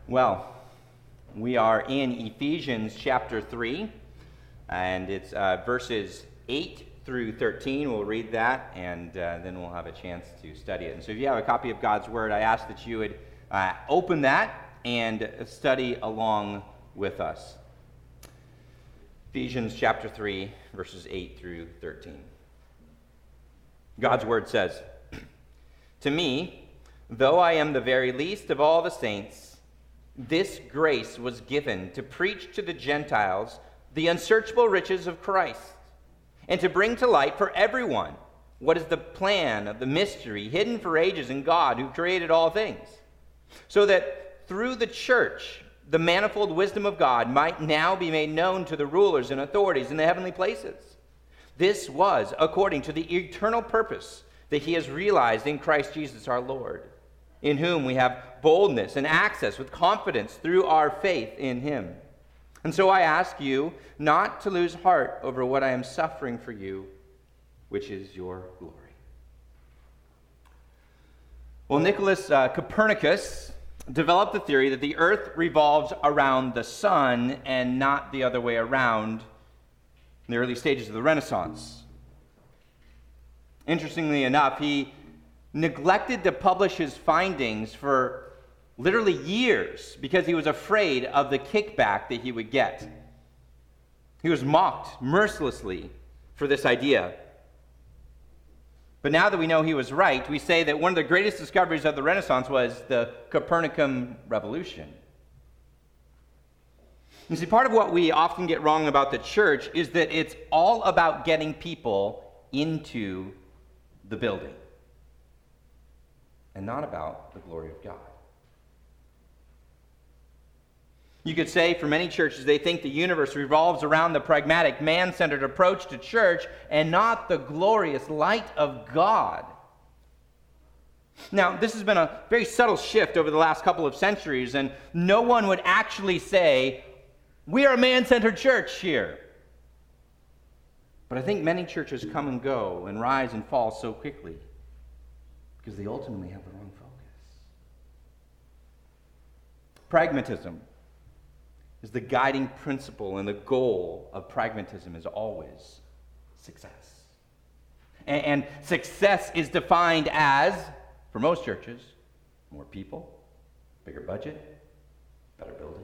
Well, we are in Ephesians chapter 3, and it's verses 8 through 13. We'll read that, and then we'll have a chance to study it. And so if you have a copy of God's Word, I ask that you would open that and study along with us. Ephesians chapter 3, verses 8 through 13. God's Word says, "To me, though I am the very least of all the saints, this grace was given to preach to the Gentiles the unsearchable riches of Christ, and to bring to light for everyone what is the plan of the mystery hidden for ages in God who created all things, so that through the church the manifold wisdom of God might now be made known to the rulers and authorities in the heavenly places. This was according to the eternal purpose that he has realized in Christ Jesus our Lord, in whom we have boldness and access with confidence through our faith in him. And so I ask you not to lose heart over what I am suffering for you, which is your glory." Well, Nicholas Copernicus developed the theory that the earth revolves around the sun and not the other way around in the early stages of the Renaissance. Interestingly enough, he neglected to publish his findings for literally years because he was afraid of the kickback that he would get. He was mocked mercilessly for this idea. But now that we know he was right, we say that one of the greatest discoveries of the Renaissance was the Copernican revolution. You see, part of what we often get wrong about the church is that it's all about getting people into the building and not about the glory of God. You could say for many churches, they think the universe revolves around the pragmatic, man-centered approach to church and not the glorious light of God. Now, this has been a very subtle shift over the last couple of centuries, and no one would actually say, "We are a man-centered church here." But I think many churches come and go and rise and fall so quickly because they ultimately have the wrong focus. Pragmatism is the guiding principle, and the goal of pragmatism is always success. And success is defined as, for most churches, more people, bigger budget, better building.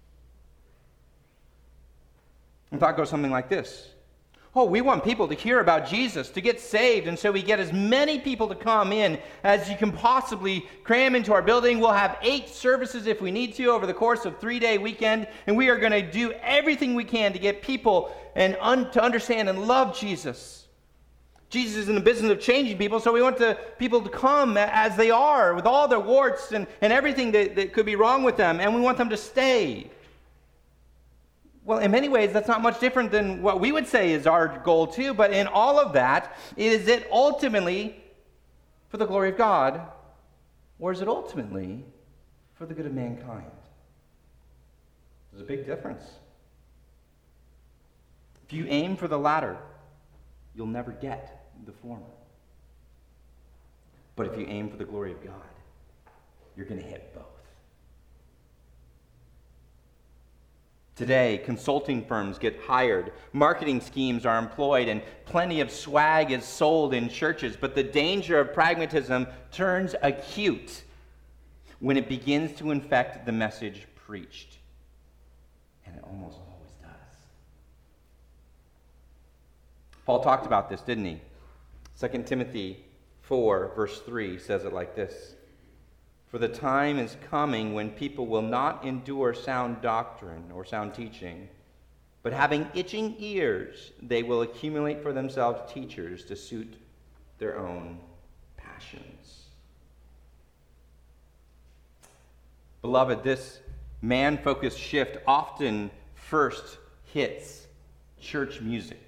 The thought goes something like this. Oh, we want people to hear about Jesus, to get saved, and so we get as many people to come in as you can possibly cram into our building. We'll have 8 services if we need to over the course of 3-day weekend, and we are going to do everything we can to get people to understand and love Jesus. Jesus is in the business of changing people, so we want people to come as they are, with all their warts and everything that could be wrong with them, and we want them to stay. Well, in many ways, that's not much different than what we would say is our goal too, but in all of that, is it ultimately for the glory of God, or is it ultimately for the good of mankind? There's a big difference. If you aim for the latter, you'll never get the former. But if you aim for the glory of God, you're going to hit both. Today, consulting firms get hired, marketing schemes are employed, and plenty of swag is sold in churches. But the danger of pragmatism turns acute when it begins to infect the message preached. And it almost always does. Paul talked about this, didn't he? 2 Timothy 4, verse 3 says it like this. "For the time is coming when people will not endure sound doctrine or sound teaching, but having itching ears, they will accumulate for themselves teachers to suit their own passions." Beloved, this man-focused shift often first hits church music.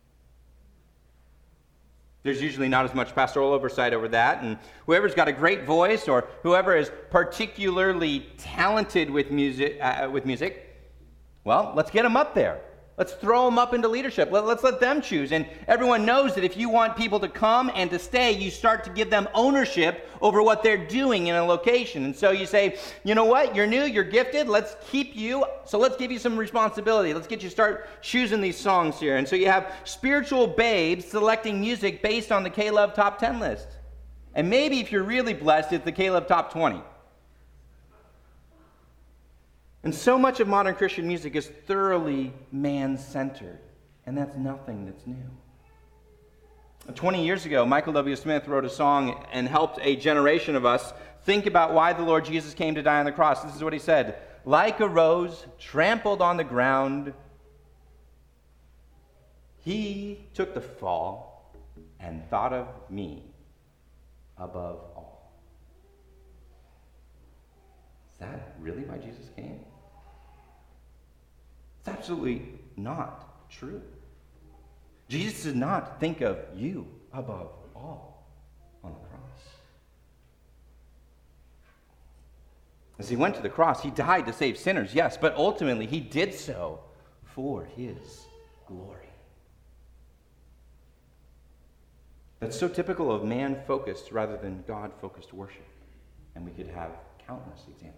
There's usually not as much pastoral oversight over that, and whoever's got a great voice or whoever is particularly talented with music, well, let's get them up there. Let's throw them up into leadership. Let's let them choose. And everyone knows that if you want people to come and to stay, you start to give them ownership over what they're doing in a location. And so you say, you know what? You're new, you're gifted. Let's keep you. So let's give you some responsibility. Let's get you start choosing these songs here. And so you have spiritual babes selecting music based on the K-Love Top 10 list. And maybe if you're really blessed, it's the K-Love Top 20. And so much of modern Christian music is thoroughly man-centered, and that's nothing that's new. 20 years ago, Michael W. Smith wrote a song and helped a generation of us think about why the Lord Jesus came to die on the cross. This is what he said: "Like a rose trampled on the ground, he took the fall and thought of me above all." Is that really why Jesus came? It's absolutely not true. Jesus did not think of you above all on the cross. As he went to the cross, he died to save sinners, yes, but ultimately he did so for his glory. That's so typical of man-focused rather than God-focused worship. And we could have countless examples.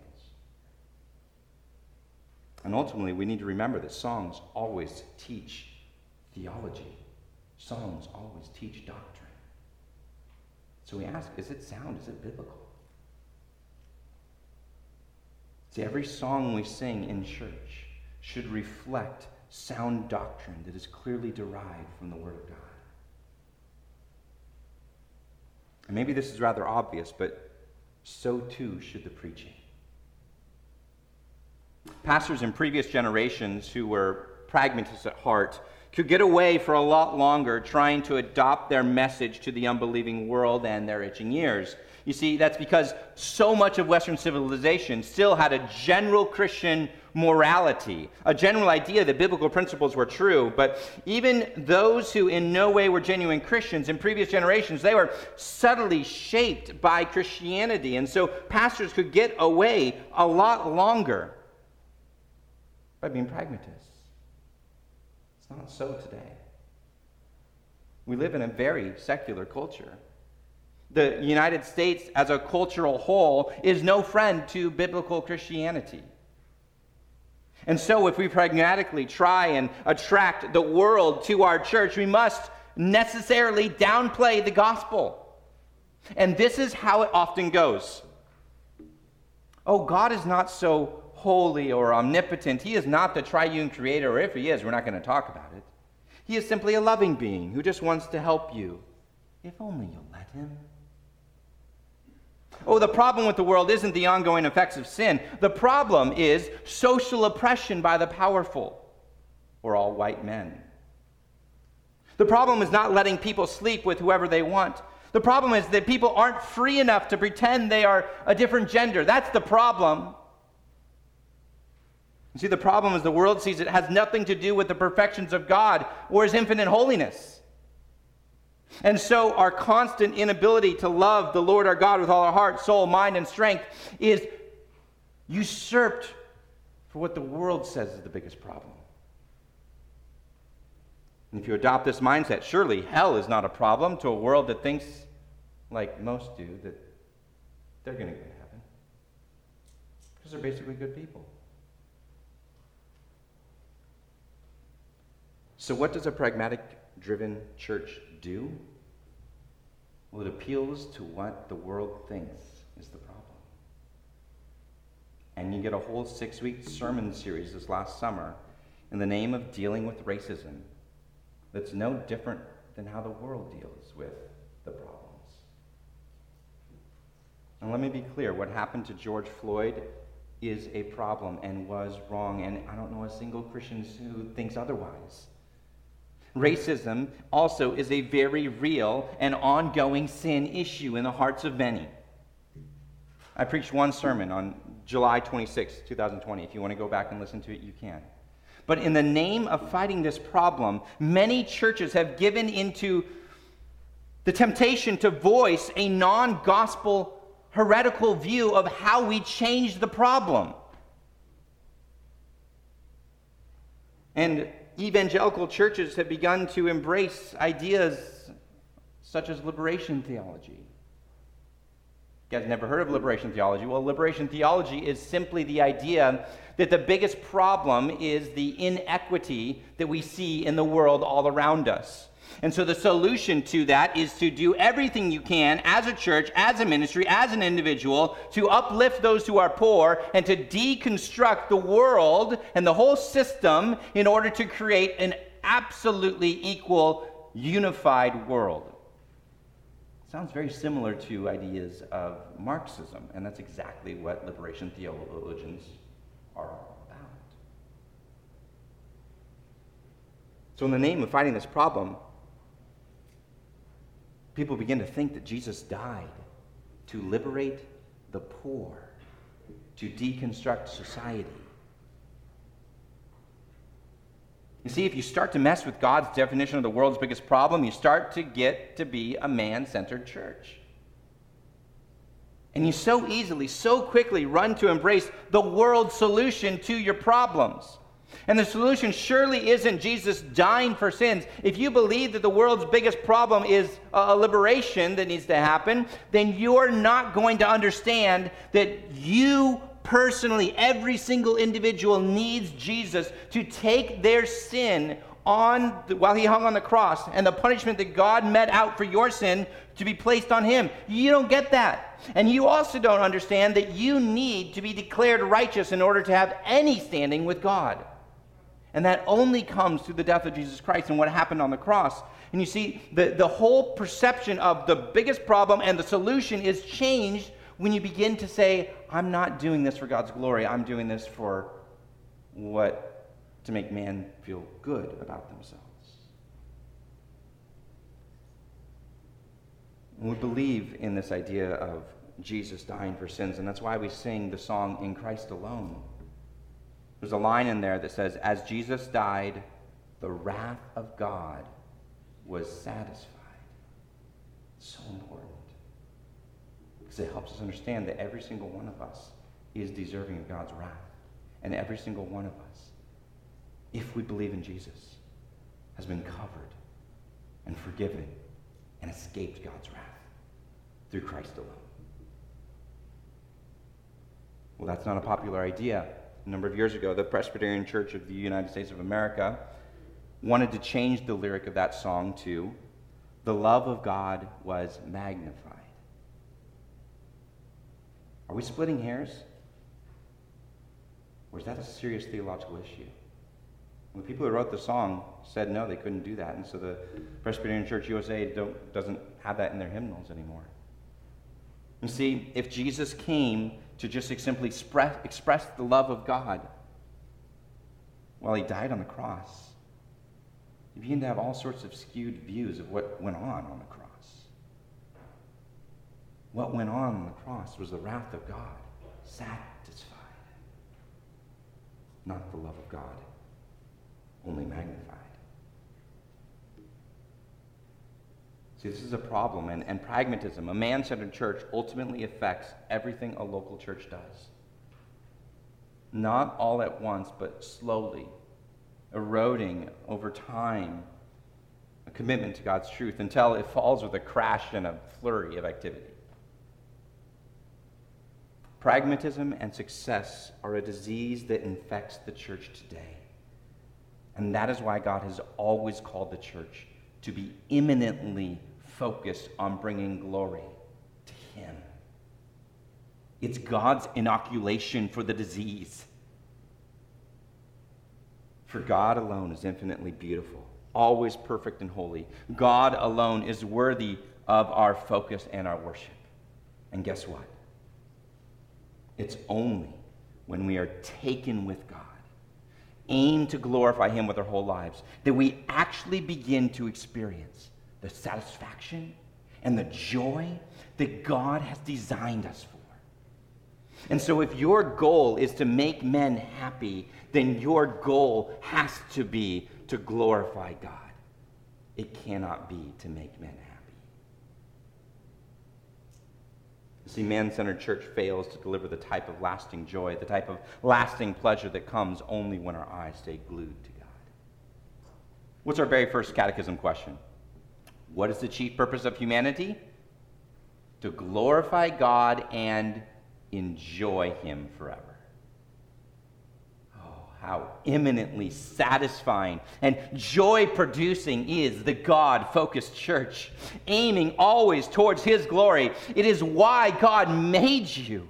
And ultimately, we need to remember that songs always teach theology. Songs always teach doctrine. So we ask, is it sound? Is it biblical? See, every song we sing in church should reflect sound doctrine that is clearly derived from the Word of God. And maybe this is rather obvious, but so too should the preaching. Pastors in previous generations who were pragmatists at heart could get away for a lot longer trying to adopt their message to the unbelieving world and their itching ears. You see, that's because so much of Western civilization still had a general Christian morality, a general idea that biblical principles were true. But even those who in no way were genuine Christians in previous generations, they were subtly shaped by Christianity. And so pastors could get away a lot longer by being pragmatists. It's not so today. We live in a very secular culture. The United States as a cultural whole is no friend to biblical Christianity. And so if we pragmatically try and attract the world to our church, we must necessarily downplay the gospel. And this is how it often goes. Oh, God is not so holy or omnipotent. He is not the triune creator, or if he is, we're not going to talk about it. He is simply a loving being who just wants to help you, if only you'll let him. Oh, the problem with the world isn't the ongoing effects of sin. The problem is social oppression by the powerful, or all white men. The problem is not letting people sleep with whoever they want. The problem is that people aren't free enough to pretend they are a different gender. That's the problem. You see, the problem is the world sees it has nothing to do with the perfections of God or his infinite holiness. And so our constant inability to love the Lord our God with all our heart, soul, mind, and strength is usurped for what the world says is the biggest problem. And if you adopt this mindset, surely hell is not a problem to a world that thinks, like most do, that they're going to go to heaven. Because they're basically good people. So what does a pragmatic-driven church do? Well, it appeals to what the world thinks is the problem. And you get a whole 6-week sermon series this last summer in the name of dealing with racism that's no different than how the world deals with the problems. And let me be clear, what happened to George Floyd is a problem and was wrong, and I don't know a single Christian who thinks otherwise. Racism also is a very real and ongoing sin issue in the hearts of many. I preached one sermon on July 26, 2020. If you want to go back and listen to it, you can. But in the name of fighting this problem, many churches have given into the temptation to voice a non-gospel heretical view of how we change the problem. And evangelical churches have begun to embrace ideas such as liberation theology. You guys never heard of liberation theology? Well, liberation theology is simply the idea that the biggest problem is the inequity that we see in the world all around us. And so the solution to that is to do everything you can as a church, as a ministry, as an individual, to uplift those who are poor and to deconstruct the world and the whole system in order to create an absolutely equal, unified world. Sounds very similar to ideas of Marxism, and that's exactly what liberation theologians are about. So in the name of fighting this problem, people begin to think that Jesus died to liberate the poor, to deconstruct society. You see, if you start to mess with God's definition of the world's biggest problem, you start to get to be a man-centered church. And you so easily, so quickly run to embrace the world's solution to your problems. And the solution surely isn't Jesus dying for sins. If you believe that the world's biggest problem is a liberation that needs to happen, then you're not going to understand that you personally, every single individual needs Jesus to take their sin while he hung on the cross, and the punishment that God met out for your sin to be placed on him. You don't get that. And you also don't understand that you need to be declared righteous in order to have any standing with God. And that only comes through the death of Jesus Christ and what happened on the cross. And you see, the whole perception of the biggest problem and the solution is changed when you begin to say, I'm not doing this for God's glory. I'm doing this to make man feel good about themselves. And we believe in this idea of Jesus dying for sins, and that's why we sing the song, In Christ Alone. There's a line in there that says, as Jesus died, the wrath of God was satisfied. It's so important, because it helps us understand that every single one of us is deserving of God's wrath. And every single one of us, if we believe in Jesus, has been covered and forgiven and escaped God's wrath through Christ alone. Well, that's not a popular idea. A number of years ago, the Presbyterian Church of the United States of America wanted to change the lyric of that song to, the love of God was magnified. Are we splitting hairs? Or is that a serious theological issue? Well, the people who wrote the song said no, they couldn't do that, and so the Presbyterian Church USA doesn't have that in their hymnals anymore. You see, if Jesus came to just simply express the love of God while he died on the cross, you begin to have all sorts of skewed views of what went on the cross. What went on the cross was the wrath of God satisfied, not the love of God only magnified. See, this is a problem, and pragmatism, a man-centered church, ultimately affects everything a local church does. Not all at once, but slowly, eroding over time a commitment to God's truth until it falls with a crash and a flurry of activity. Pragmatism and success are a disease that infects the church today. And that is why God has always called the church to be imminently focused on bringing glory to him. It's God's inoculation for the disease. For God alone is infinitely beautiful, always perfect and holy. God alone is worthy of our focus and our worship. And guess what? It's only when we are taken with God, aim to glorify him with our whole lives, that we actually begin to experience the satisfaction and the joy that God has designed us for. And so if your goal is to make men happy, then your goal has to be to glorify God. It cannot be to make men happy. You see, man-centered church fails to deliver the type of lasting joy, the type of lasting pleasure that comes only when our eyes stay glued to God. What's our very first catechism question? What is the chief purpose of humanity? To glorify God and enjoy Him forever. Oh, how eminently satisfying and joy-producing is the God-focused church, aiming always towards His glory. It is why God made you.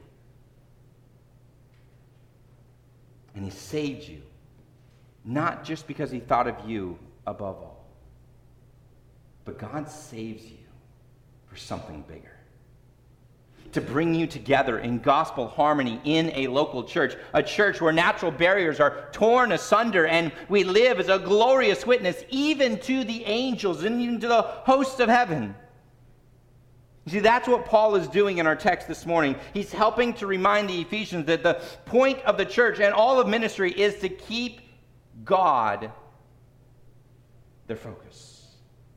And He saved you, not just because He thought of you above all, but God saves you for something bigger. To bring you together in gospel harmony in a local church, a church where natural barriers are torn asunder and we live as a glorious witness even to the angels and even to the hosts of heaven. You see, that's what Paul is doing in our text this morning. He's helping to remind the Ephesians that the point of the church and all of ministry is to keep God their focus.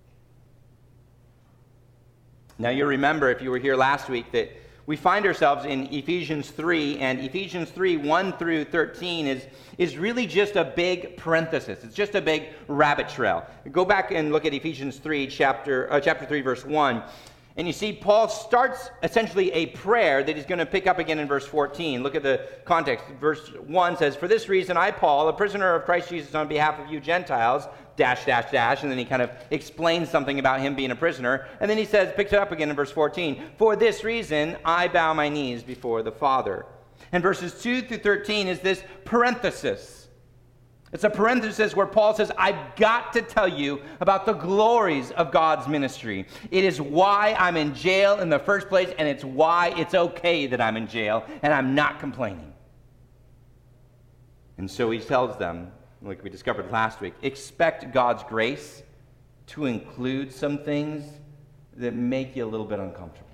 Now, you remember, if you were here last week, that we find ourselves in Ephesians 3, and Ephesians 3, 1 through 13 is really just a big parenthesis. It's just a big rabbit trail. Go back and look at Ephesians 3, chapter 3, verse 1. And you see, Paul starts essentially a prayer that he's going to pick up again in verse 14. Look at the context. Verse 1 says, "For this reason I, Paul, a prisoner of Christ Jesus on behalf of you Gentiles, ... And then he kind of explains something about him being a prisoner. And then he says, picks it up again in verse 14, "For this reason I bow my knees before the Father." And verses 2 through 13 is this parenthesis. It's a parenthesis where Paul says, I've got to tell you about the glories of God's ministry. It is why I'm in jail in the first place, and it's why it's okay that I'm in jail, and I'm not complaining. And so he tells them, like we discovered last week, expect God's grace to include some things that make you a little bit uncomfortable.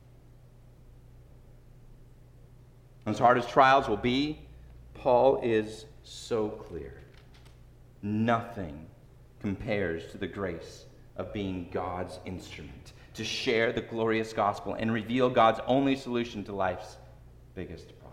As hard as trials will be, Paul is so clear. Nothing compares to the grace of being God's instrument to share the glorious gospel and reveal God's only solution to life's biggest problem.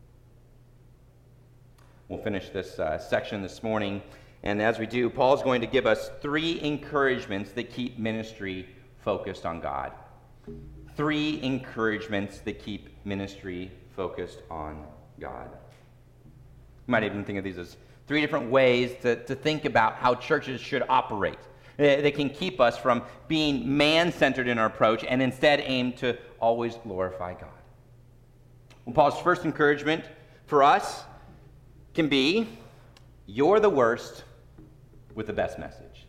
We'll finish this section this morning, and as we do, Paul's going to give us 3 encouragements that keep ministry focused on God. 3 encouragements that keep ministry focused on God. You might even think of these as 3 different ways to think about how churches should operate. They can keep us from being man-centered in our approach and instead aim to always glorify God. Well, Paul's first encouragement for us can be, you're the worst with the best message.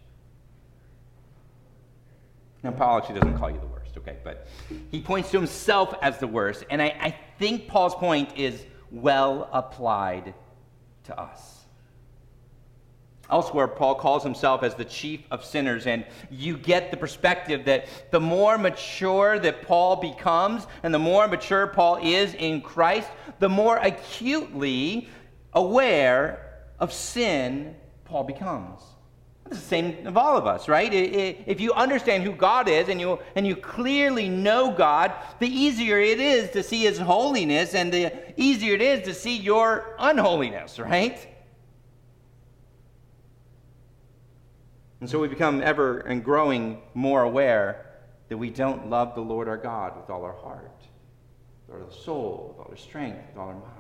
Now, Paul actually doesn't call you the worst, okay? But he points to himself as the worst, and I think Paul's point is well applied to us. Elsewhere, Paul calls himself as the chief of sinners, and you get the perspective that the more mature that Paul becomes and the more mature Paul is in Christ, the more acutely aware of sin Paul becomes. It's the same of all of us, right? If you understand who God is and you clearly know God, the easier it is to see His holiness and the easier it is to see your unholiness, right? And so we become ever and growing more aware that we don't love the Lord our God with all our heart, with all our soul, with all our strength, with all our mind.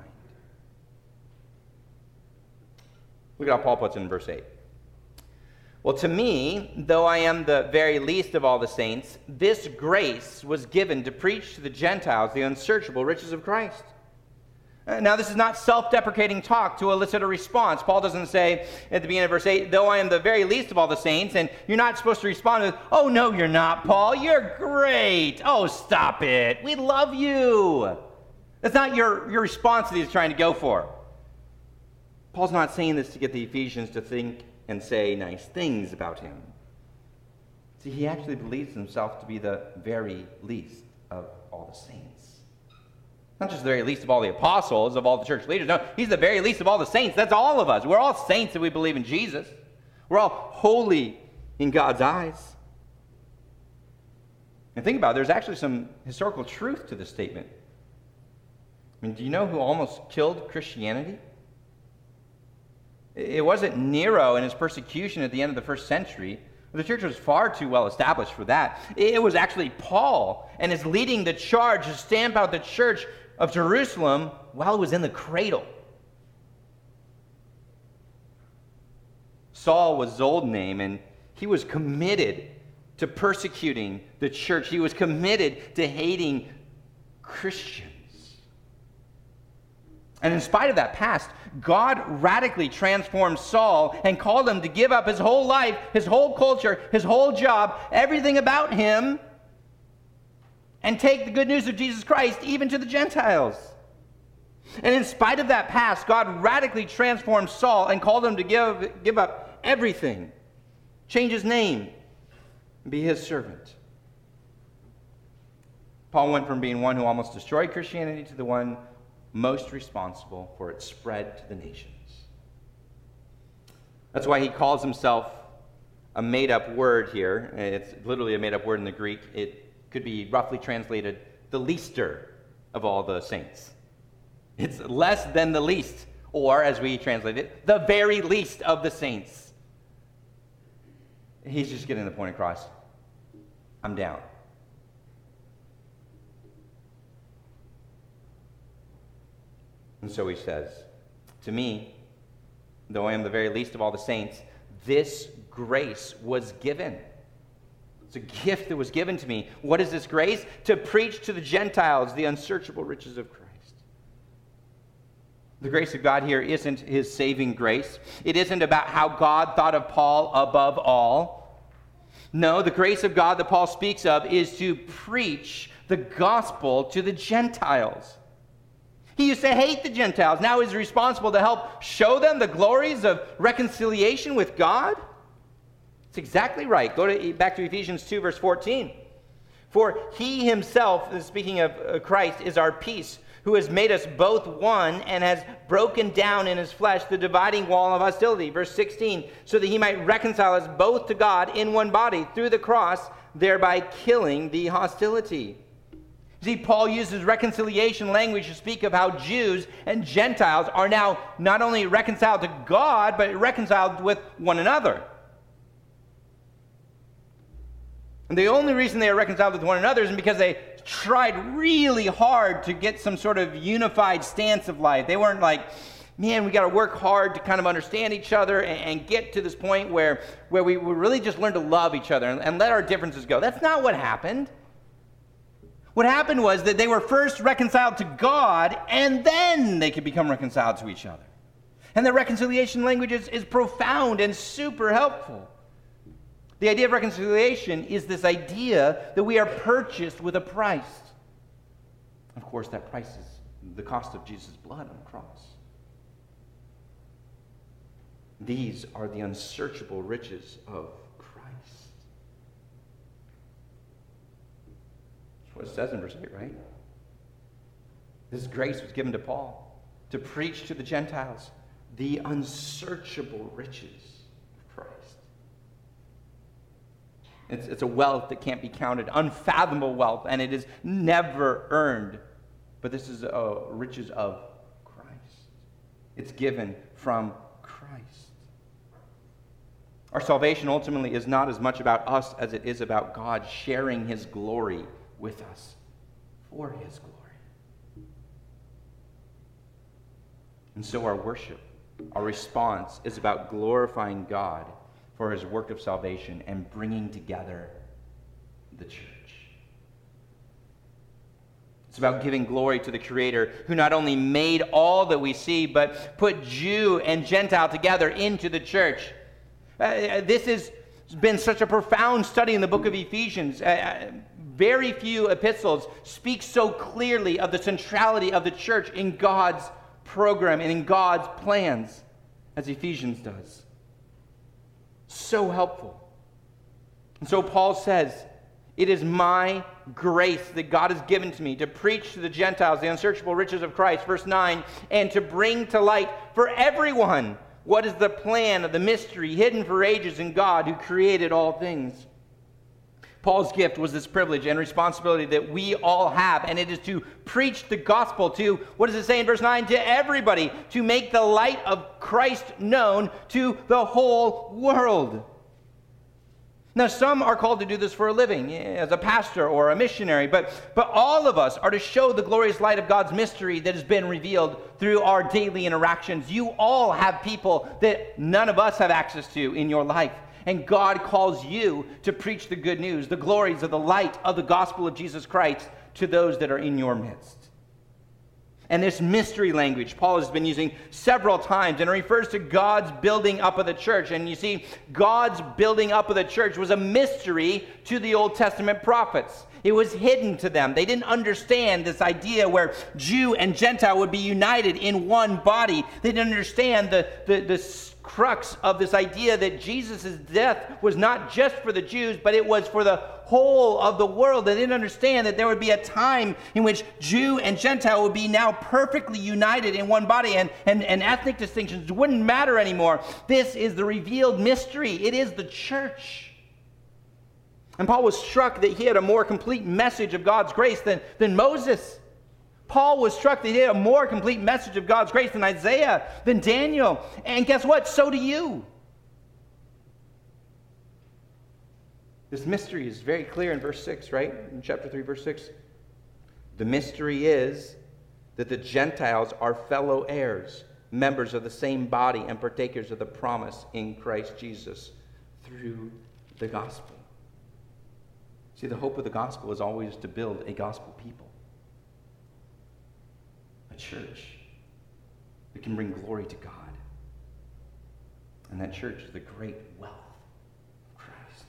Look at how Paul puts it in verse 8. "Well, to me, though I am the very least of all the saints, this grace was given to preach to the Gentiles the unsearchable riches of Christ." Now, this is not self-deprecating talk to elicit a response. Paul doesn't say at the beginning of verse 8, "Though I am the very least of all the saints," and you're not supposed to respond with, "Oh, no, you're not, Paul. You're great. Oh, stop it. We love you." That's not your response that he's trying to go for. Paul's not saying this to get the Ephesians to think and say nice things about him. See, he actually believes himself to be the very least of all the saints. Not just the very least of all the apostles, of all the church leaders. No, he's the very least of all the saints. That's all of us. We're all saints if we believe in Jesus. We're all holy in God's eyes. And think about it, there's actually some historical truth to this statement. I mean, do you know who almost killed Christianity? It wasn't Nero and his persecution at the end of the first century. The church was far too well established for that. It was actually Paul and his leading the charge to stamp out the church of Jerusalem while it was in the cradle. Saul was his old name, and he was committed to persecuting the church. He was committed to hating Christians. And in spite of that past, God radically transformed Saul and called him to give up his whole life, his whole culture, his whole job, everything about him, and take the good news of Jesus Christ even to the Gentiles. And in spite of that past, God radically transformed Saul and called him to give up everything, change his name, and be his servant. Paul went from being one who almost destroyed Christianity to the one most responsible for its spread to the nations. That's why he calls himself a made-up word here. It's literally a made-up word in the Greek. It could be roughly translated the leaster of all the saints. It's less than the least, or as we translate it, the very least of the saints. He's just getting the point across. I'm down. And so he says, to me, though I am the very least of all the saints, this grace was given. It's a gift that was given to me. What is this grace? To preach to the Gentiles the unsearchable riches of Christ. The grace of God here isn't his saving grace. It isn't about how God thought of Paul above all. No, the grace of God that Paul speaks of is to preach the gospel to the Gentiles. He used to hate the Gentiles. Now he's responsible to help show them the glories of reconciliation with God. It's exactly right. Back to Ephesians 2, verse 14. For he himself, speaking of Christ, is our peace, who has made us both one and has broken down in his flesh the dividing wall of hostility. Verse 16, so that he might reconcile us both to God in one body through the cross, thereby killing the hostility. See, Paul uses reconciliation language to speak of how Jews and Gentiles are now not only reconciled to God, but reconciled with one another. And the only reason they are reconciled with one another is because they tried really hard to get some sort of unified stance of life. They weren't like, man, we got to work hard to kind of understand each other and get to this point where we really just learn to love each other and let our differences go. That's not what happened. What happened was that they were first reconciled to God, and then they could become reconciled to each other. And the reconciliation language is profound and super helpful. The idea of reconciliation is this idea that we are purchased with a price. Of course, that price is the cost of Jesus' blood on the cross. These are the unsearchable riches of Christ. That's what it says in verse 8, right? This grace was given to Paul to preach to the Gentiles the unsearchable riches of Christ. It's a wealth that can't be counted, unfathomable wealth, and it is never earned. But this is riches of Christ. It's given from Christ. Our salvation ultimately is not as much about us as it is about God sharing his glory with us for his glory. And so our worship, our response is about glorifying God for his work of salvation and bringing together the church. It's about giving glory to the Creator who not only made all that we see, but put Jew and Gentile together into the church. This has been such a profound study in the book of Ephesians. Very few epistles speak so clearly of the centrality of the church in God's program and in God's plans as Ephesians does. So helpful. And so Paul says, it is my grace that God has given to me to preach to the Gentiles the unsearchable riches of Christ, verse 9, and to bring to light for everyone what is the plan of the mystery hidden for ages in God who created all things. Paul's gift was this privilege and responsibility that we all have, and it is to preach the gospel to, what does it say in verse 9? To everybody, to make the light of Christ known to the whole world. Now, some are called to do this for a living, as a pastor or a missionary, but all of us are to show the glorious light of God's mystery that has been revealed through our daily interactions. You all have people that none of us have access to in your life, and God calls you to preach the good news, the glories of the light of the gospel of Jesus Christ to those that are in your midst. And this mystery language Paul has been using several times, and it refers to God's building up of the church. And you see, God's building up of the church was a mystery to the Old Testament prophets. It was hidden to them. They didn't understand this idea where Jew and Gentile would be united in one body. They didn't understand the crux of this idea that Jesus' death was not just for the Jews, but it was for the whole of the world. They didn't understand that there would be a time in which Jew and Gentile would be now perfectly united in one body, and ethnic distinctions wouldn't matter anymore. This is the revealed mystery. It is the church. And Paul was struck that he had a more complete message of God's grace than Moses. Paul was struck that he had a more complete message of God's grace than Isaiah, than Daniel. And guess what? So do you. This mystery is very clear in verse 6, right? In chapter 3, verse 6. The mystery is that the Gentiles are fellow heirs, members of the same body, and partakers of the promise in Christ Jesus through the gospel. See, the hope of the gospel is always to build a gospel people. A church that can bring glory to God. And that church is the great wealth of Christ.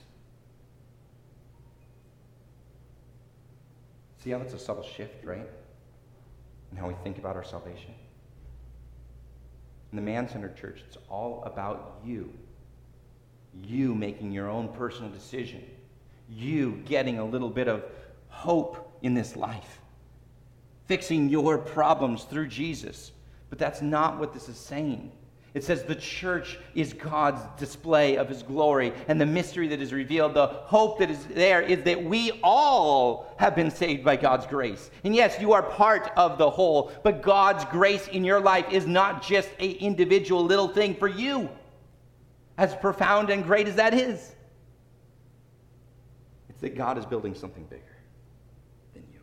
See how that's a subtle shift, right? In how we think about our salvation. In the man-centered church, it's all about you. You making your own personal decision. You getting a little bit of hope in this life. Fixing your problems through Jesus. But that's not what this is saying. It says the church is God's display of his glory, and the mystery that is revealed, the hope that is there, is that we all have been saved by God's grace. And yes, you are part of the whole, but God's grace in your life is not just an individual little thing for you, as profound and great as that is. It's that God is building something bigger than you.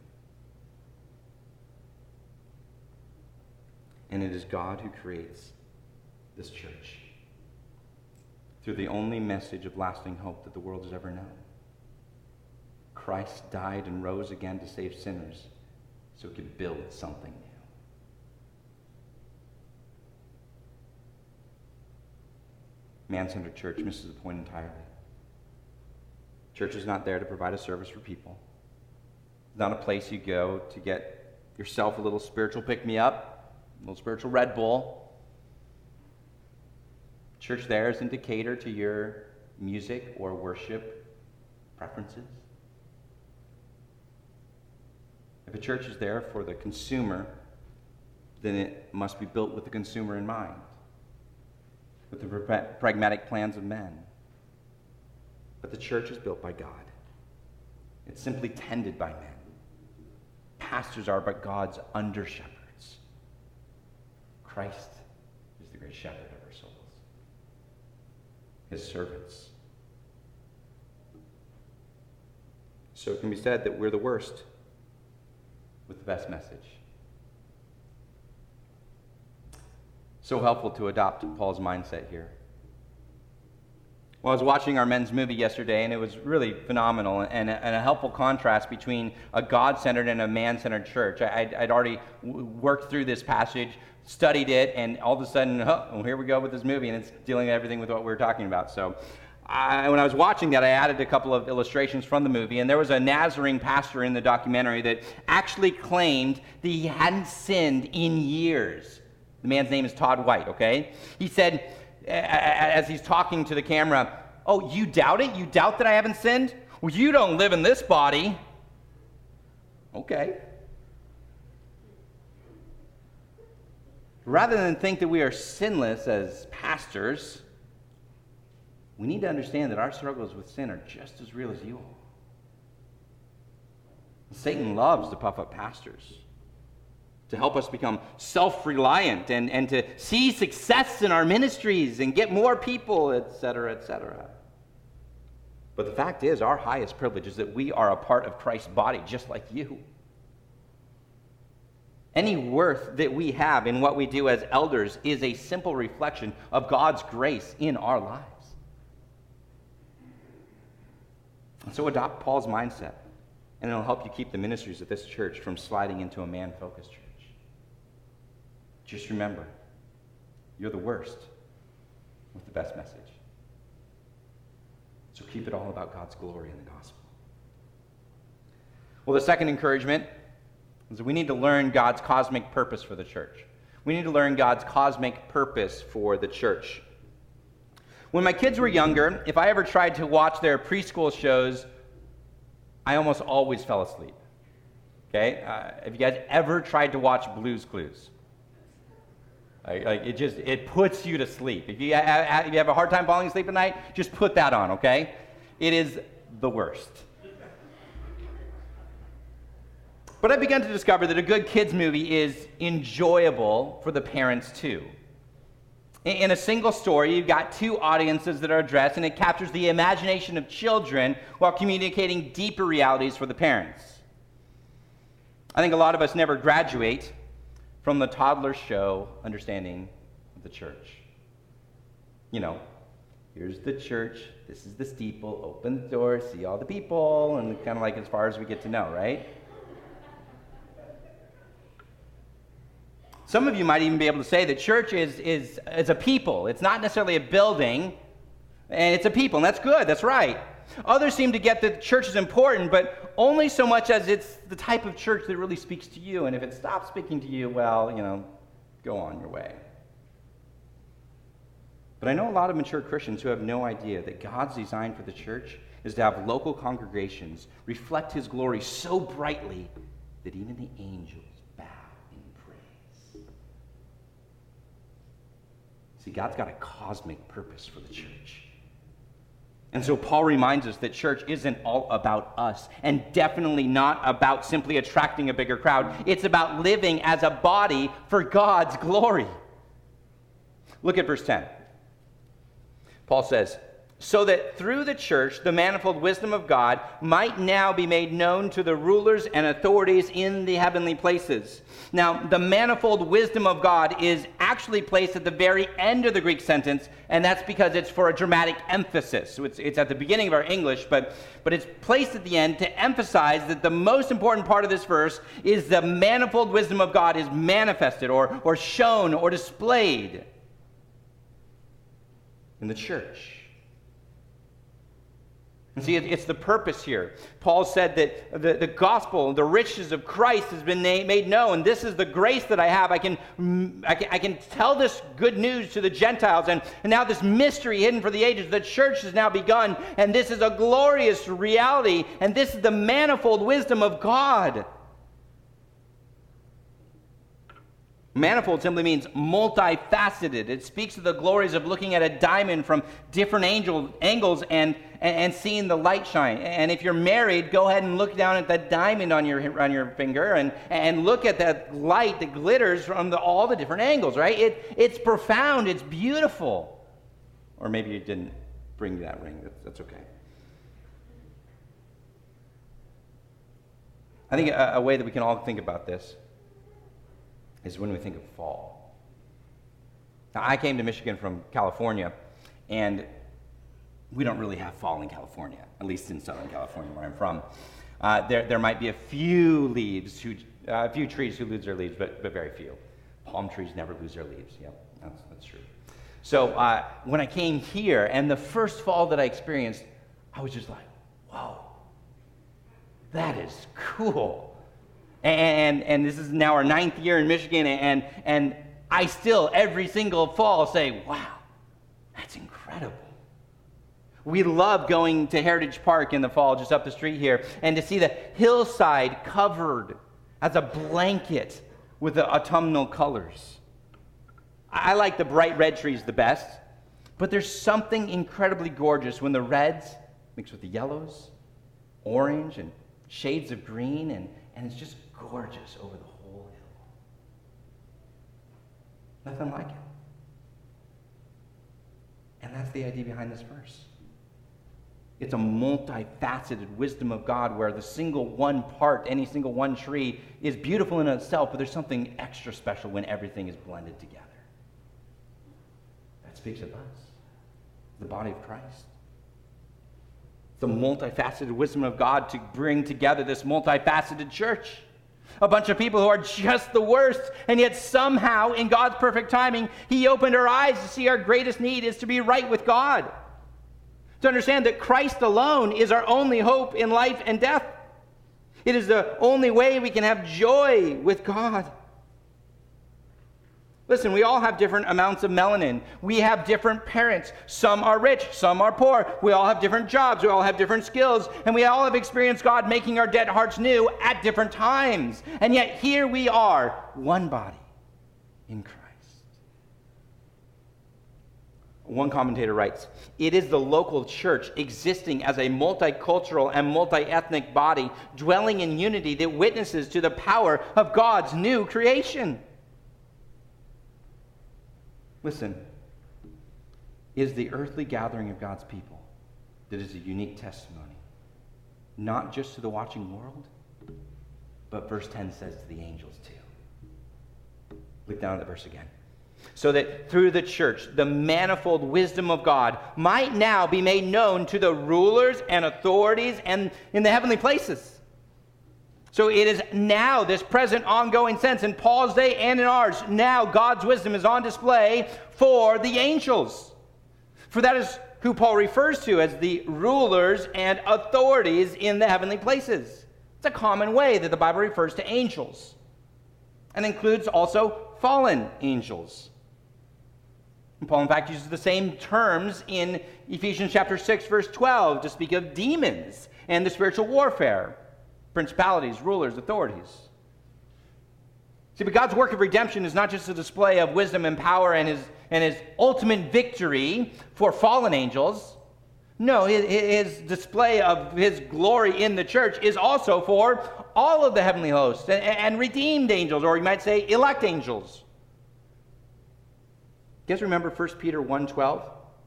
And it is God who creates this church through the only message of lasting hope that the world has ever known. Christ died and rose again to save sinners so he could build something new. Man-centered church misses the point entirely. Church is not there to provide a service for people. It's not a place you go to get yourself a little spiritual pick-me-up, a little spiritual Red Bull. Church there isn't to cater to your music or worship preferences. If a church is there for the consumer, then it must be built with the consumer in mind, with the pragmatic plans of men. But the church is built by God. It's simply tended by men. Pastors are but God's under-shepherds. Christ is the great shepherd of our souls. His servants. So it can be said that we're the worst with the best message. So helpful to adopt Paul's mindset here. Well, I was watching our men's movie yesterday, and it was really phenomenal and a helpful contrast between a God-centered and a man-centered church. I'd already worked through this passage, studied it, and all of a sudden, here we go with this movie, and it's dealing everything with what we were talking about. So when I was watching that, I added a couple of illustrations from the movie, and there was a Nazarene pastor in the documentary that actually claimed that he hadn't sinned in years. The man's name is Todd White, okay? He said, as he's talking to the camera, "Oh, you doubt it? You doubt that I haven't sinned? Well, you don't live in this body." Okay. Rather than think that we are sinless as pastors, we need to understand that our struggles with sin are just as real as you are. Satan loves to puff up pastors, to help us become self-reliant and to see success in our ministries and get more people, etc., etc. But the fact is, our highest privilege is that we are a part of Christ's body, just like you. Any worth that we have in what we do as elders is a simple reflection of God's grace in our lives. And so adopt Paul's mindset, and it'll help you keep the ministries of this church from sliding into a man-focused church. Just remember, you're the worst with the best message. So keep it all about God's glory in the gospel. Well, the second encouragement is that we need to learn God's cosmic purpose for the church. We need to learn God's cosmic purpose for the church. When my kids were younger, if I ever tried to watch their preschool shows, I almost always fell asleep. Okay? Have you guys ever tried to watch Blue's Clues? It puts you to sleep. If you have a hard time falling asleep at night, just put that on, okay? It is the worst. But I've begun to discover that a good kids movie is enjoyable for the parents too. In a single story, you've got two audiences that are addressed, and it captures the imagination of children while communicating deeper realities for the parents. I think a lot of us never graduate from the toddler show understanding of the church. You know, here's the church, this is the steeple, open the door, see all the people, and kind of like as far as we get to know, right? Some of you might even be able to say that church is a people. It's not necessarily a building, and it's a people, and that's good, that's right. Others seem to get that church is important, but only so much as it's the type of church that really speaks to you, and if it stops speaking to you, well, go on your way. But I know a lot of mature Christians who have no idea that God's design for the church is to have local congregations reflect His glory so brightly that even the angels bow in praise. See, God's got a cosmic purpose for the church. And so Paul reminds us that church isn't all about us, and definitely not about simply attracting a bigger crowd. It's about living as a body for God's glory. Look at verse 10. Paul says, so that through the church the manifold wisdom of God might now be made known to the rulers and authorities in the heavenly places. Now, the manifold wisdom of God is actually placed at the very end of the Greek sentence, and that's because it's for a dramatic emphasis. So it's at the beginning of our English, but it's placed at the end to emphasize that the most important part of this verse is the manifold wisdom of God is manifested or shown or displayed in the church. And see, it's the purpose here. Paul said that the gospel, the riches of Christ has been made known. This is the grace that I have. I can tell this good news to the Gentiles. And now this mystery hidden for the ages, the church has now begun. And this is a glorious reality. And this is the manifold wisdom of God. Manifold simply means multifaceted. It speaks of the glories of looking at a diamond from different angles and seeing the light shine. And if you're married, go ahead and look down at that diamond on your finger and look at that light that glitters from all the different angles, right? It's profound. It's beautiful. Or maybe you didn't bring that ring. That's okay. I think a way that we can all think about this is when we think of fall. Now, I came to Michigan from California, and we don't really have fall in California, at least in Southern California where I'm from. There might be a few trees who lose their leaves, but very few. Palm trees never lose their leaves. Yep, that's true. So when I came here, and the first fall that I experienced, I was just like, whoa, that is cool. And this is now our 9th year in Michigan, and I still, every single fall, say, wow, that's incredible. We love going to Heritage Park in the fall, just up the street here, and to see the hillside covered as a blanket with the autumnal colors. I like the bright red trees the best, but there's something incredibly gorgeous when the reds mix with the yellows, orange, and shades of green, and it's just gorgeous over the whole hill. Nothing like it. And that's the idea behind this verse. It's a multifaceted wisdom of God where the single one part, any single one tree, is beautiful in itself, but there's something extra special when everything is blended together. That speaks of us, the body of Christ. The multifaceted wisdom of God to bring together this multifaceted church. A bunch of people who are just the worst, and yet somehow, in God's perfect timing, He opened our eyes to see our greatest need is to be right with God. To understand that Christ alone is our only hope in life and death. It is the only way we can have joy with God. Listen, we all have different amounts of melanin. We have different parents. Some are rich, some are poor. We all have different jobs. We all have different skills. And we all have experienced God making our dead hearts new at different times. And yet here we are, one body in Christ. One commentator writes, "It is the local church existing as a multicultural and multi-ethnic body dwelling in unity that witnesses to the power of God's new creation." Listen, it is the earthly gathering of God's people that is a unique testimony, not just to the watching world, but verse 10 says to the angels too. Look down at the verse again. So that through the church, the manifold wisdom of God might now be made known to the rulers and authorities and in the heavenly places. So it is now, this present ongoing sense, in Paul's day and in ours, now God's wisdom is on display for the angels. For that is who Paul refers to as the rulers and authorities in the heavenly places. It's a common way that the Bible refers to angels, and includes also fallen angels. And Paul, in fact, uses the same terms in Ephesians chapter 6, verse 12, to speak of demons and the spiritual warfare, principalities, rulers, authorities. See, but God's work of redemption is not just a display of wisdom and power and his ultimate victory for fallen angels. No, his display of his glory in the church is also for all of the heavenly hosts and redeemed angels, or you might say elect angels. You guys remember 1 Peter 1:12?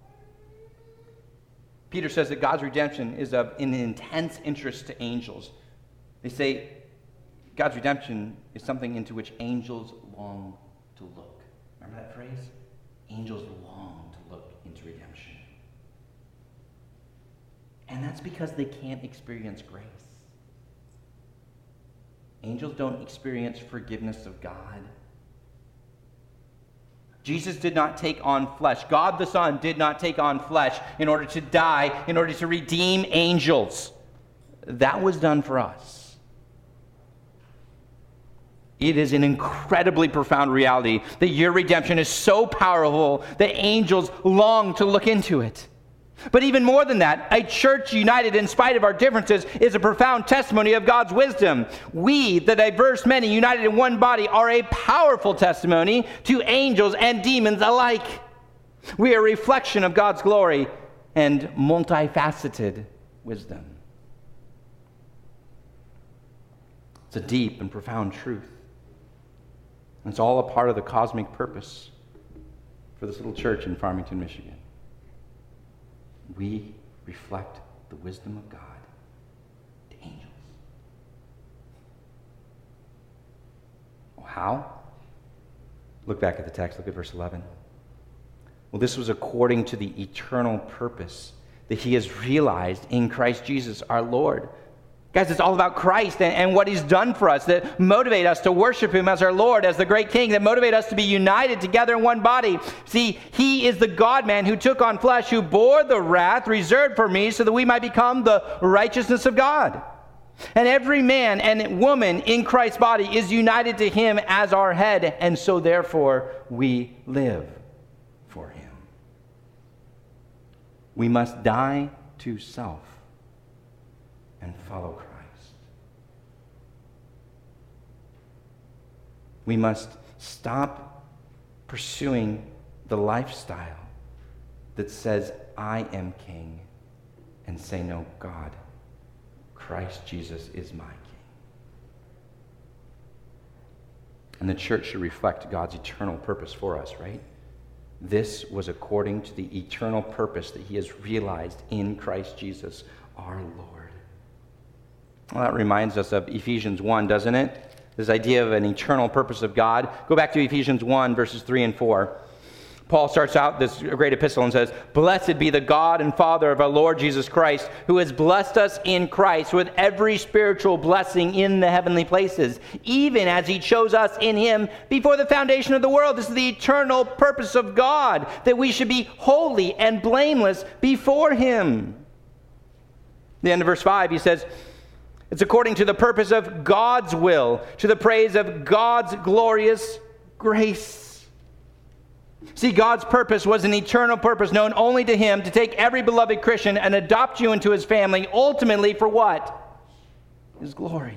Peter says that God's redemption is of an intense interest to angels. They say God's redemption is something into which angels long to look. Remember that phrase? Angels long to look into redemption. And that's because they can't experience grace. Angels don't experience forgiveness of God. Jesus did not take on flesh. God the Son did not take on flesh in order to die, in order to redeem angels. That was done for us. It is an incredibly profound reality that your redemption is so powerful that angels long to look into it. But even more than that, a church united in spite of our differences is a profound testimony of God's wisdom. We, the diverse many united in one body, are a powerful testimony to angels and demons alike. We are a reflection of God's glory and multifaceted wisdom. It's a deep and profound truth. It's all a part of the cosmic purpose for this little church in Farmington, Michigan. We reflect the wisdom of God to angels. Well, how? Look back at the text. Look at verse 11. Well, this was according to the eternal purpose that He has realized in Christ Jesus our Lord. Guys, it's all about Christ and what He's done for us that motivate us to worship Him as our Lord, as the great King, that motivate us to be united together in one body. See, He is the God-man who took on flesh, who bore the wrath reserved for me so that we might become the righteousness of God. And every man and woman in Christ's body is united to Him as our head, and so therefore we live for Him. We must die to self and follow Christ. We must stop pursuing the lifestyle that says, I am king, and say, no, God, Christ Christ Jesus is my King. And the church should reflect God's eternal purpose for us, right? This was according to the eternal purpose that he has realized in Christ Jesus, our Lord. Well, that reminds us of Ephesians 1, doesn't it? This idea of an eternal purpose of God. Go back to Ephesians 1, verses 3 and 4. Paul starts out this great epistle and says, "Blessed be the God and Father of our Lord Jesus Christ, who has blessed us in Christ with every spiritual blessing in the heavenly places, even as he chose us in him before the foundation of the world." This is the eternal purpose of God, that we should be holy and blameless before him. The end of verse 5, he says, it's according to the purpose of God's will, to the praise of God's glorious grace. See, God's purpose was an eternal purpose known only to him, to take every beloved Christian and adopt you into his family, ultimately for what? His glory.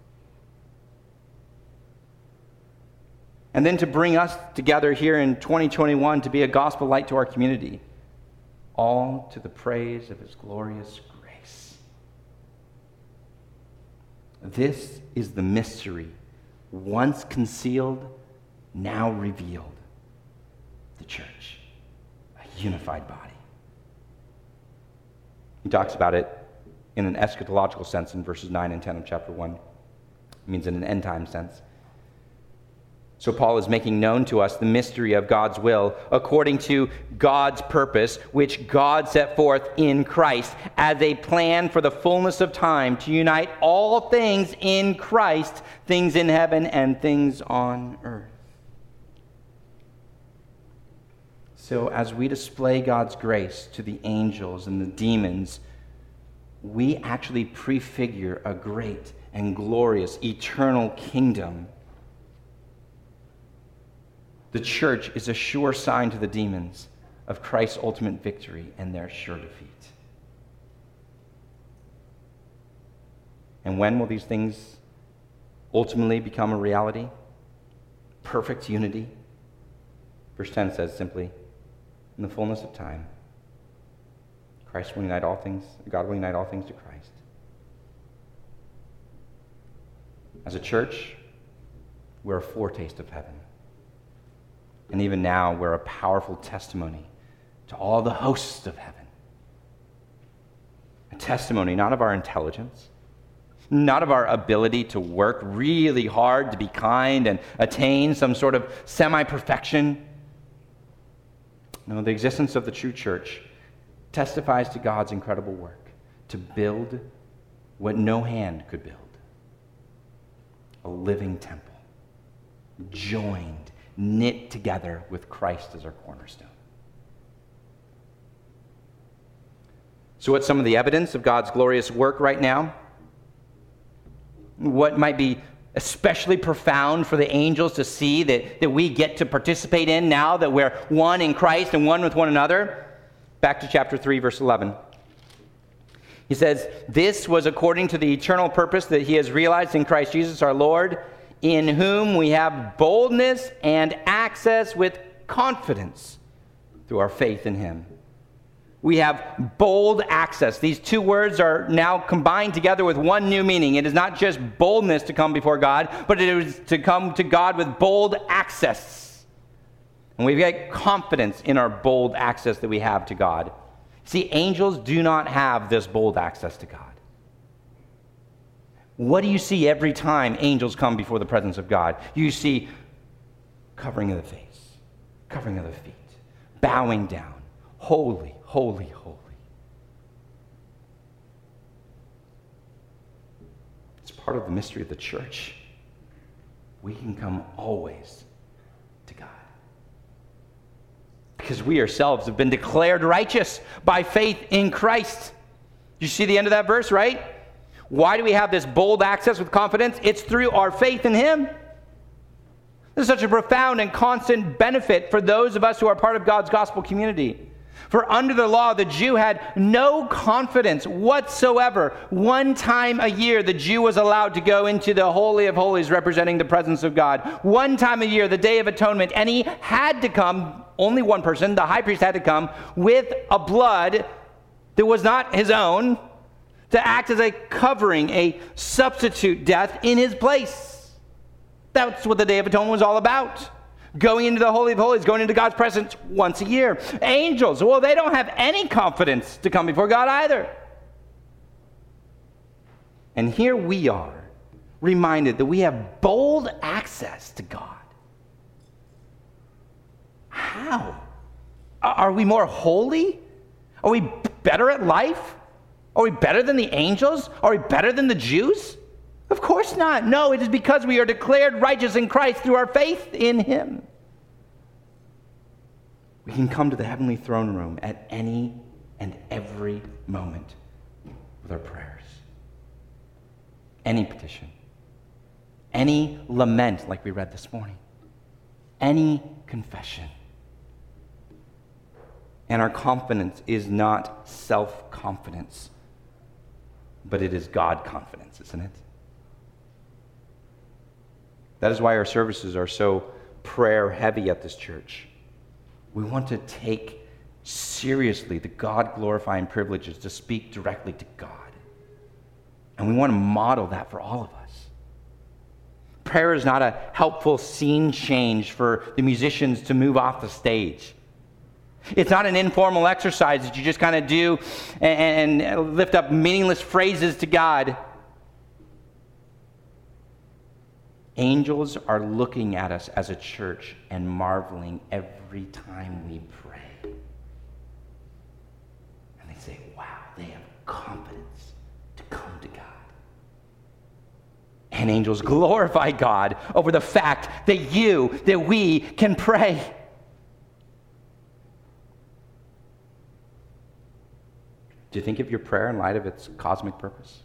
And then to bring us together here in 2021 to be a gospel light to our community, all to the praise of his glorious grace. This is the mystery, once concealed, now revealed. The church, a unified body. He talks about it in an eschatological sense in verses 9 and 10 of chapter 1. It means in an end time sense. So Paul is making known to us the mystery of God's will according to God's purpose, which God set forth in Christ as a plan for the fullness of time to unite all things in Christ, things in heaven and things on earth. So as we display God's grace to the angels and the demons, we actually prefigure a great and glorious eternal kingdom. The church is a sure sign to the demons of Christ's ultimate victory and their sure defeat. And when will these things ultimately become a reality? Perfect unity. Verse 10 says simply, in the fullness of time, God will unite all things to Christ. As a church, we're a foretaste of heaven. And even now, we're a powerful testimony to all the hosts of heaven. A testimony not of our intelligence, not of our ability to work really hard to be kind and attain some sort of semi-perfection. No, the existence of the true church testifies to God's incredible work to build what no hand could build. A living temple, joined, knit together with Christ as our cornerstone. So what's some of the evidence of God's glorious work right now? What might be especially profound for the angels to see that we get to participate in now that we're one in Christ and one with one another? Back to chapter 3, verse 11. He says, "This was according to the eternal purpose that he has realized in Christ Jesus our Lord, in whom we have boldness and access with confidence through our faith in him." We have bold access. These two words are now combined together with one new meaning. It is not just boldness to come before God, but it is to come to God with bold access. And we've got confidence in our bold access that we have to God. See, angels do not have this bold access to God. What do you see every time angels come before the presence of God? You see covering of the face, covering of the feet, bowing down, holy, holy, holy. It's part of the mystery of the church. We can come always to God, because we ourselves have been declared righteous by faith in Christ. You see the end of that verse, right? Why do we have this bold access with confidence? It's through our faith in him. This is such a profound and constant benefit for those of us who are part of God's gospel community. For under the law, the Jew had no confidence whatsoever. One time a year, the Jew was allowed to go into the Holy of Holies, representing the presence of God. One time a year, the Day of Atonement, and he had to come, only one person, the high priest had to come, with a blood that was not his own, to act as a covering, a substitute death in his place. That's what the Day of Atonement was all about. Going into the Holy of Holies, going into God's presence once a year. Angels, well, they don't have any confidence to come before God either. And here we are, reminded that we have bold access to God. How? Are we more holy? Are we better at life? Are we better than the angels? Are we better than the Jews? Of course not. No, it is because we are declared righteous in Christ through our faith in him. We can come to the heavenly throne room at any and every moment with our prayers. Any petition, any lament like we read this morning, any confession. And our confidence is not self-confidence, but it is God confidence, isn't it? That is why our services are so prayer heavy at this church. We want to take seriously the God-glorifying privileges to speak directly to God. And we want to model that for all of us. Prayer is not a helpful scene change for the musicians to move off the stage. It's not an informal exercise that you just kind of do and lift up meaningless phrases to God. Angels are looking at us as a church and marveling every time we pray. And they say, wow, they have confidence to come to God. And angels glorify God over the fact that we can pray. Do you think of your prayer in light of its cosmic purpose?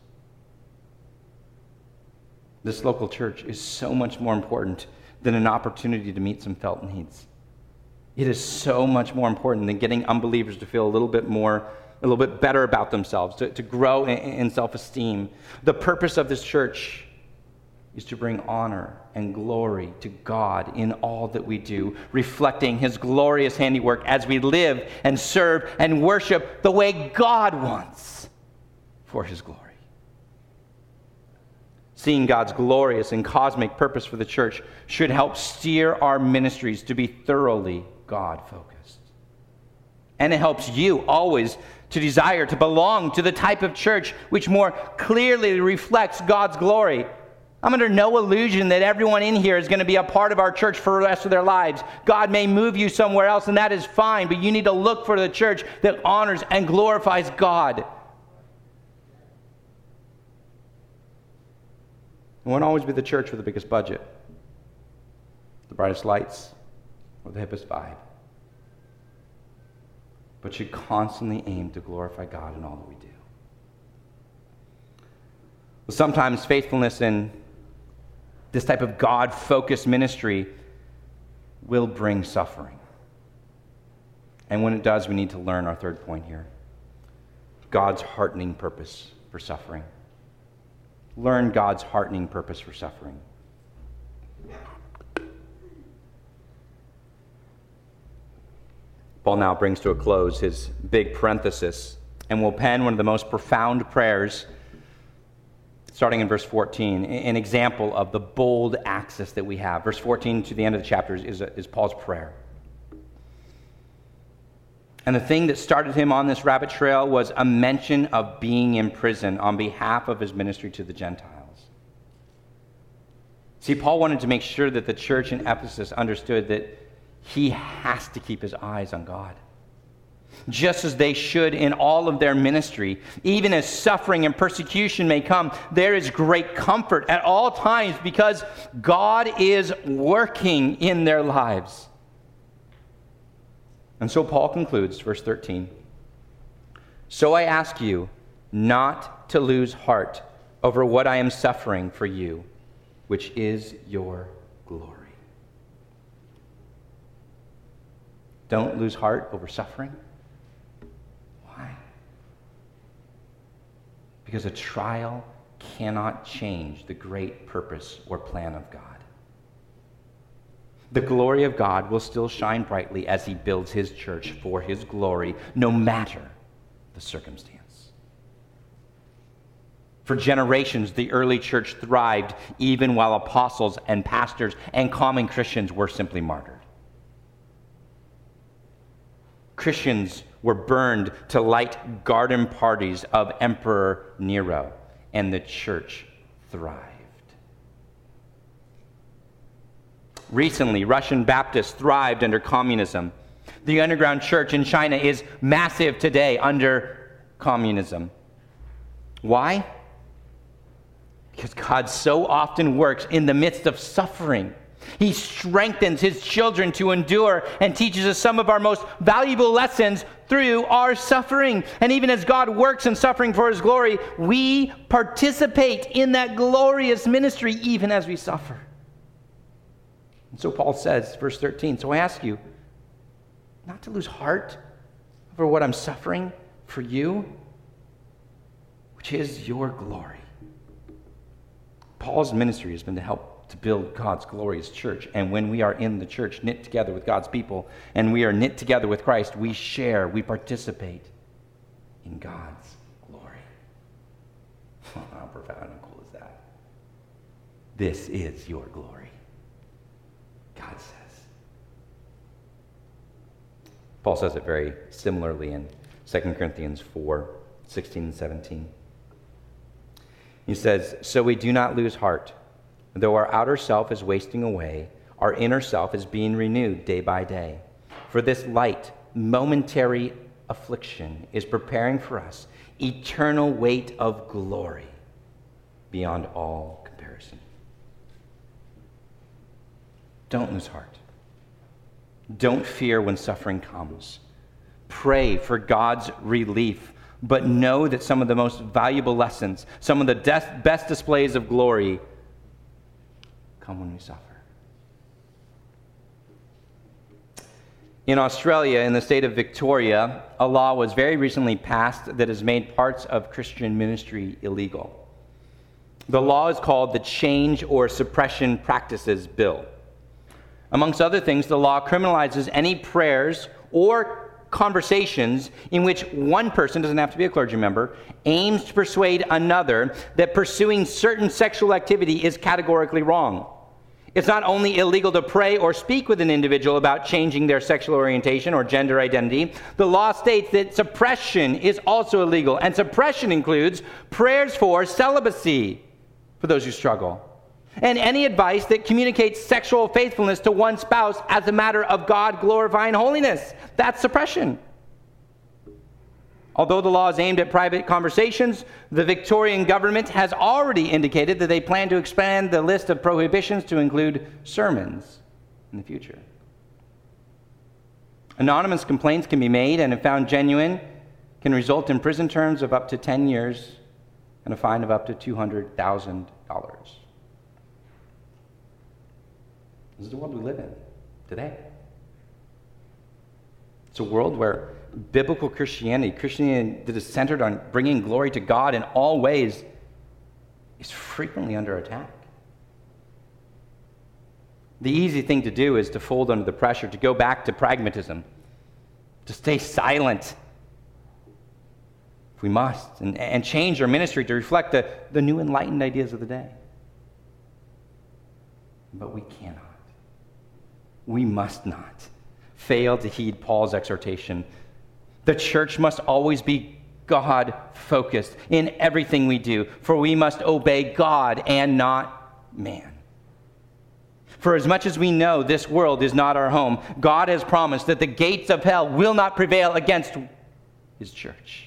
This local church is so much more important than an opportunity to meet some felt needs. It is so much more important than getting unbelievers to feel a little bit better about themselves, to grow in self-esteem. The purpose of this church is to bring honor and glory to God in all that we do, reflecting his glorious handiwork as we live and serve and worship the way God wants for his glory. Seeing God's glorious and cosmic purpose for the church should help steer our ministries to be thoroughly God-focused. And it helps you always to desire to belong to the type of church which more clearly reflects God's glory. I'm under no illusion that everyone in here is going to be a part of our church for the rest of their lives. God may move you somewhere else, and that is fine, but you need to look for the church that honors and glorifies God. It won't always be the church with the biggest budget, the brightest lights, or the hippest vibe, but should constantly aim to glorify God in all that we do. Well, sometimes faithfulness in this type of God-focused ministry will bring suffering. And when it does, we need to learn our third point here. God's heartening purpose for suffering. Learn God's heartening purpose for suffering. Paul now brings to a close his big parenthesis and will pen one of the most profound prayers, starting in verse 14, an example of the bold access that we have. Verse 14 to the end of the chapter is Paul's prayer. And the thing that started him on this rabbit trail was a mention of being in prison on behalf of his ministry to the Gentiles. See, Paul wanted to make sure that the church in Ephesus understood that he has to keep his eyes on God, just as they should in all of their ministry. Even as suffering and persecution may come, there is great comfort at all times because God is working in their lives. And so Paul concludes, verse 13, "So I ask you not to lose heart over what I am suffering for you, which is your glory." Don't lose heart over suffering. Why? Because a trial cannot change the great purpose or plan of God. The glory of God will still shine brightly as he builds his church for his glory, no matter the circumstance. For generations, the early church thrived even while apostles and pastors and common Christians were simply martyred. Christians were burned to light garden parties of Emperor Nero, and the church thrived. Recently, Russian Baptists thrived under communism. The underground church in China is massive today under communism. Why? Because God so often works in the midst of suffering. He strengthens his children to endure and teaches us some of our most valuable lessons through our suffering. And even as God works in suffering for his glory, we participate in that glorious ministry even as we suffer. And so Paul says, verse 13, so I ask you not to lose heart over what I'm suffering for you, which is your glory. Paul's ministry has been to help to build God's glorious church. And when we are in the church, knit together with God's people, and we are knit together with Christ, we share, we participate in God's glory. How profound and cool is that? This is your glory, God says. Paul says it very similarly in 2 Corinthians 4, 16 and 17. He says, so we do not lose heart. Though our outer self is wasting away, our inner self is being renewed day by day. For this light, momentary affliction is preparing for us eternal weight of glory beyond all comparison. Don't lose heart. Don't fear when suffering comes. Pray for God's relief. But know that some of the most valuable lessons, some of the best displays of glory come when we suffer. In Australia, in the state of Victoria, a law was very recently passed that has made parts of Christian ministry illegal. The law is called the Change or Suppression Practices Bill. Amongst other things, the law criminalizes any prayers or conversations in which one person, doesn't have to be a clergy member, aims to persuade another that pursuing certain sexual activity is categorically wrong. It's not only illegal to pray or speak with an individual about changing their sexual orientation or gender identity, the law states that suppression is also illegal, and suppression includes prayers for celibacy for those who struggle, and any advice that communicates sexual faithfulness to one spouse as a matter of God-glorifying holiness. That's suppression. Although the law is aimed at private conversations, the Victorian government has already indicated that they plan to expand the list of prohibitions to include sermons in the future. Anonymous complaints can be made, and if found genuine, can result in prison terms of up to 10 years and a fine of up to $200,000. This is the world we live in today. It's a world where biblical Christianity that is centered on bringing glory to God in all ways, is frequently under attack. The easy thing to do is to fold under the pressure, to go back to pragmatism, to stay silent if we must, and change our ministry to reflect the new enlightened ideas of the day. But we cannot. We must not fail to heed Paul's exhortation. The church must always be God-focused in everything we do, for we must obey God and not man. For as much as we know this world is not our home, God has promised that the gates of hell will not prevail against his church.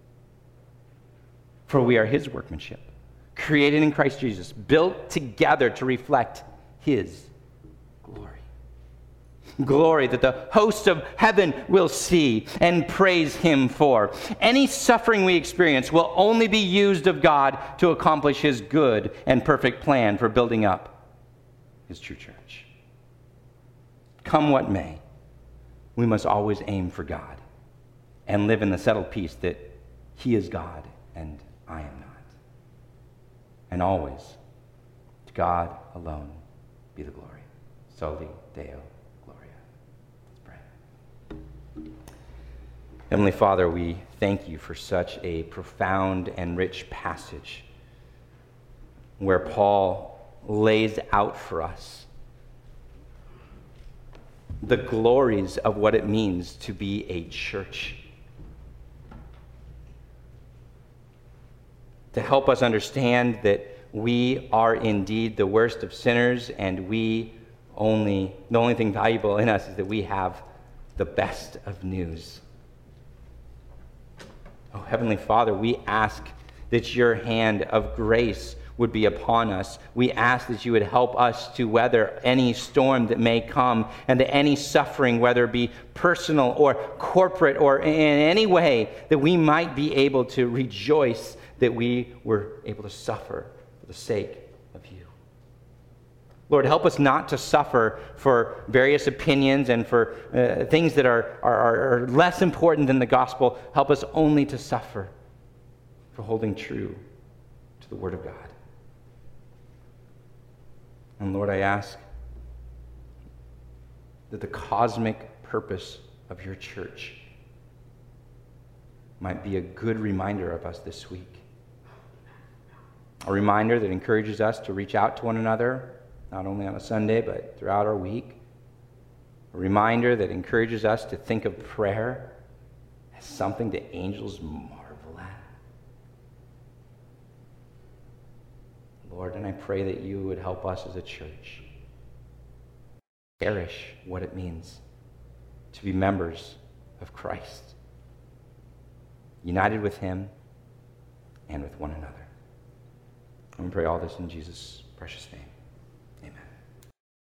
For we are his workmanship, created in Christ Jesus, built together to reflect his glory. Glory that the hosts of heaven will see and praise him for. Any suffering we experience will only be used of God to accomplish his good and perfect plan for building up his true church. Come what may, we must always aim for God and live in the settled peace that he is God and I am not. And always, to God alone be the glory. Soli Deo Gloria. Let's pray. Heavenly Father, we thank you for such a profound and rich passage where Paul lays out for us the glories of what it means to be a church. To help us understand that we are indeed the worst of sinners, and the only thing valuable in us is that we have the best of news. Oh, Heavenly Father, we ask that your hand of grace would be upon us. We ask that you would help us to weather any storm that may come, and that any suffering, whether it be personal or corporate or in any way, that we might be able to rejoice that we were able to suffer for the sake of you. Lord, help us not to suffer for various opinions and for things that are less important than the gospel. Help us only to suffer for holding true to the Word of God. And Lord, I ask that the cosmic purpose of your church might be a good reminder of us this week. A reminder that encourages us to reach out to one another, not only on a Sunday, but throughout our week. A reminder that encourages us to think of prayer as something that angels marvel at. Lord, and I pray that you would help us as a church cherish what it means to be members of Christ, united with him and with one another. And we pray all this in Jesus' precious name.